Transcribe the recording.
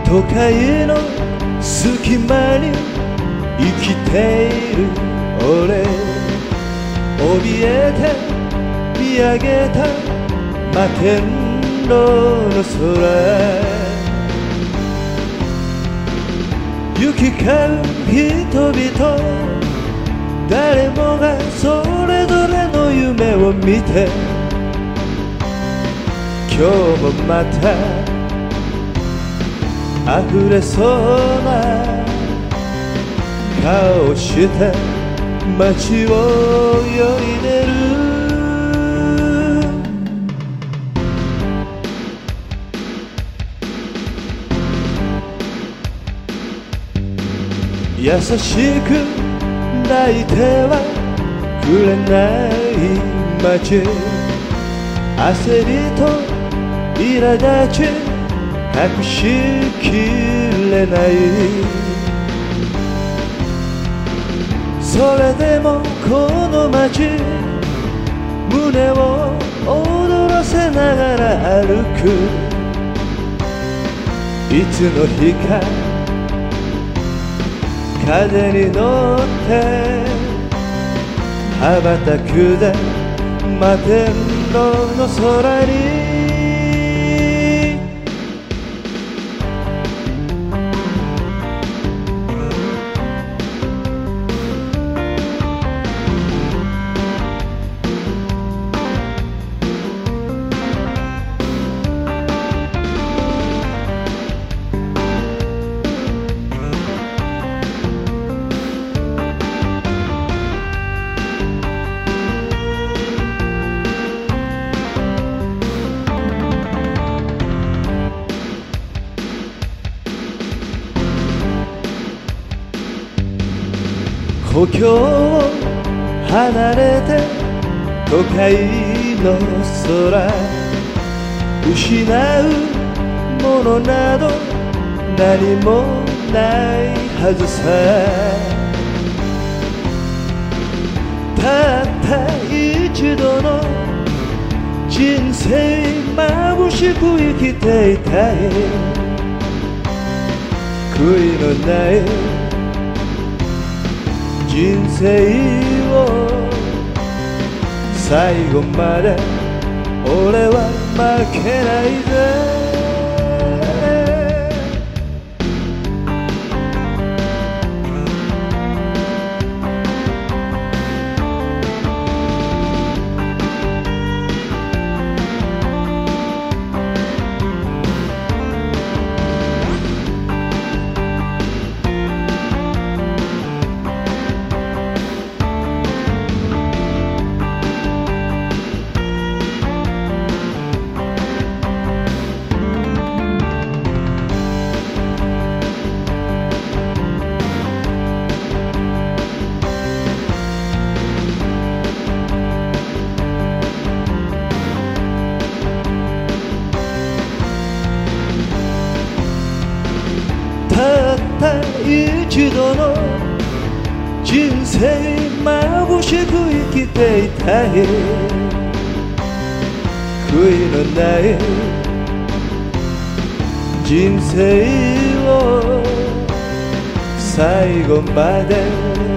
都会の隙間に生きている俺、怯えて見上げた摩天楼の空、行き交う人々、誰もがそれぞれの夢を見て、今日もまた溢れそうな顔をして街を泳いでる。優しく泣いてはくれない街、焦りと苛立ち隠しきれない。それでもこの街、胸を躍らせながら歩く。いつの日か風に乗って羽ばたくで摩天楼の空に。故郷を離れて都会の空、失うものなど何もないはずさ。たった一度の人生、眩しく生きていたい。悔いのない人生を最後まで俺は負けないぜ。たった一度の人生、眩しく生きていたい。悔いのない人生を最後まで